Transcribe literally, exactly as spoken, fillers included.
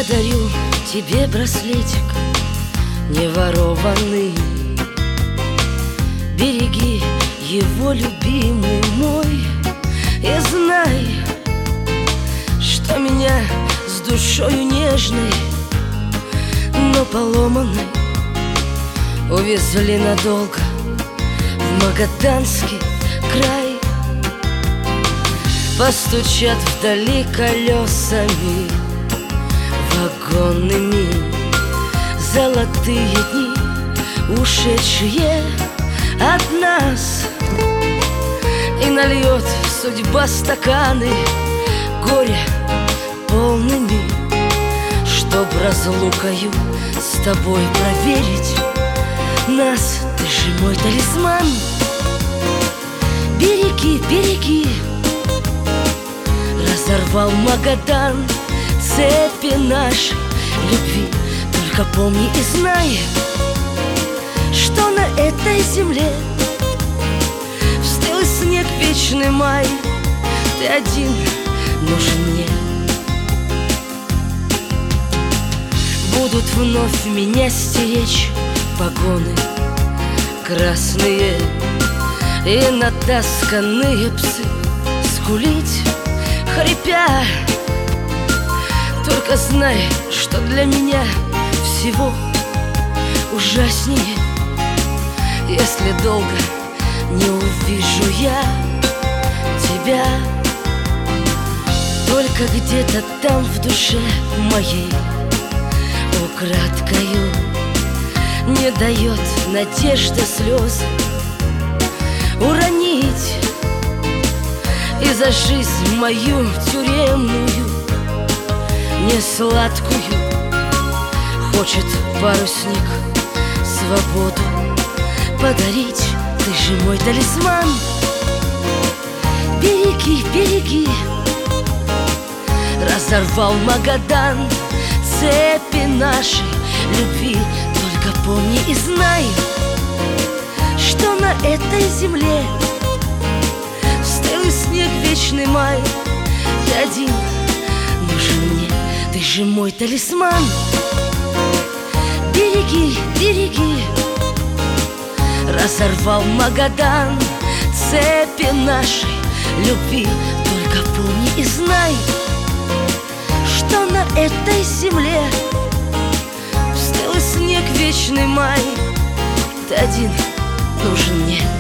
дарю тебе браслетик не ворованный. Береги его, любимый мой, и знай, что меня с душою нежной, но поломанной, увезли надолго в Магаданский край. Постучат вдали колесами вагонными золотые дни, ушедшие от нас, и нальет судьба стаканы горя полными, чтоб разлукою с тобой проверить нас. Ты же мой талисман, береги, береги. Разорвал Магадан цепи нашей любви. Только помни и знай, что на этой земле в стылый снег вечный май ты один нужен мне. Будут вновь меня стеречь погоны красные и натасканные псы скулить хрипя. Только знай, что для меня всего ужаснее, если долго не увижу я тебя. Только где-то там в душе моей украдкою не дает надежда слез уронить, и за жизнь мою тюремную несладкую хочет парусник свободу подарить. Ты же мой талисман, береги, береги. Разорвал Магадан цепи нашей любви. Только помни и знай, что на этой земле в стылый снег вечный май ты один нужен мне. Ты же мой талисман, береги, береги. Разорвал Магадан цепи нашей любви. Только помни и знай, что на этой земле в стылый снег вечный май ты один нужен мне.